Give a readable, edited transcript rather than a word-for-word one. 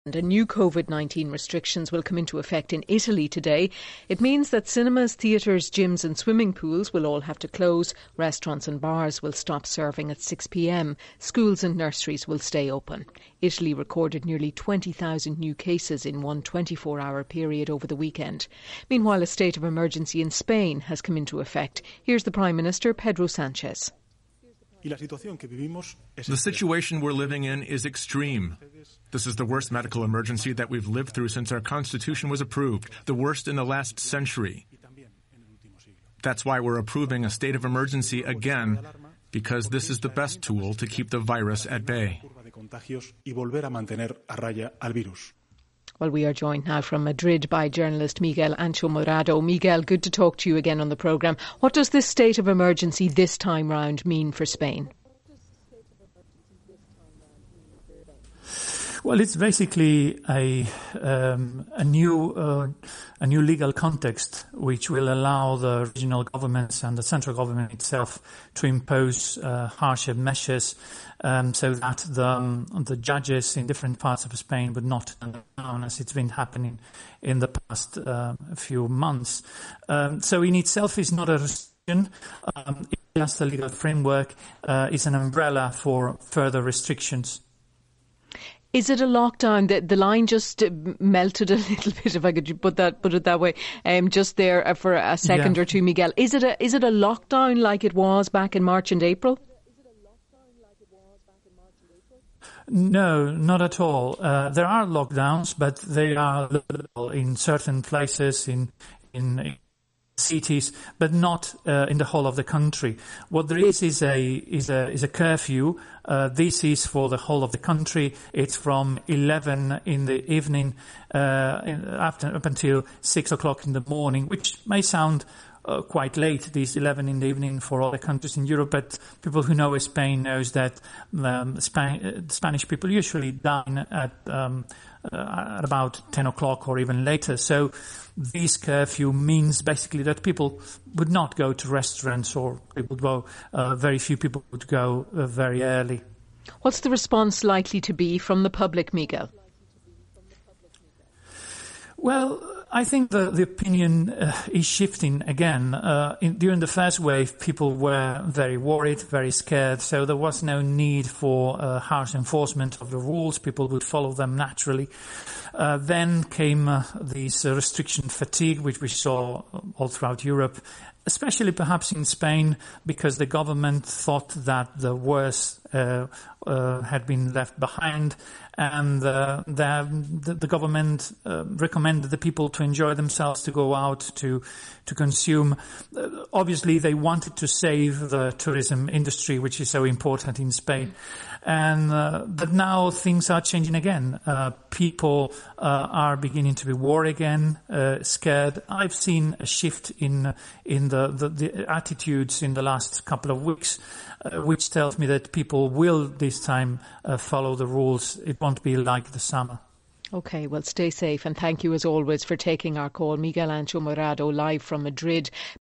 And new COVID-19 restrictions will come into effect in Italy today. It means that cinemas, theatres, gyms and swimming pools will all have to close. Restaurants and bars will stop serving at 6 p.m. Schools and nurseries will stay open. Italy recorded nearly 20,000 new cases in one 24-hour period over the weekend. Meanwhile, a state of emergency in Spain has come into effect. Here's the Prime Minister, Pedro Sánchez. The situation we're living in is extreme. This is the worst medical emergency that we've lived through since our Constitution was approved, the worst in the last century. That's why we're approving a state of emergency again, because this is the best tool to keep the virus at bay. Well, we are joined now from Madrid by journalist Miguel Ancho Morado. Miguel, good to talk to you again on the programme. What does this state of emergency this time round mean for Spain? Well, it's basically a new legal context which will allow the regional governments and the central government itself to impose harsher measures, so that the judges in different parts of Spain would not turn down, as it's been happening in the past few months. So in itself is not a restriction. It's just a legal framework. It's an umbrella for further restrictions. Is it a lockdown? The line just melted a little bit, if I could put it that way, just there for a second or two, Miguel. Is it a lockdown like it was back in March and April? No, not at all. There are lockdowns, but they are in certain places in cities, but not in the whole of the country. What there is a curfew. This is for the whole of the country. It's from 11 in the evening up until 6 o'clock in the morning, which may sound quite late, this 11 in the evening for all the countries in Europe, but people who know Spain knows that Spanish people usually dine at about 10 o'clock or even later. So this curfew means basically that people would not go to restaurants, or very few people would go very early. What's the response likely to be from the public, Miguel? Well, I think the opinion is shifting again. During the first wave, people were very worried, very scared, so there was no need for harsh enforcement of the rules. People would follow them naturally. Then came this restriction fatigue, which we saw all throughout Europe, especially perhaps in Spain, because the government thought that the worst had been left behind, and the government recommended the people to enjoy themselves, to go out, to consume. Obviously, they wanted to save the tourism industry, which is so important in Spain. But now things are changing again. People are beginning to be worried again, scared. I've seen a shift in the attitudes in the last couple of weeks, which tells me that people will this time follow the rules. It won't be like the summer. OK, well, stay safe, and thank you as always for taking our call. Miguel Ancho Morado, live from Madrid.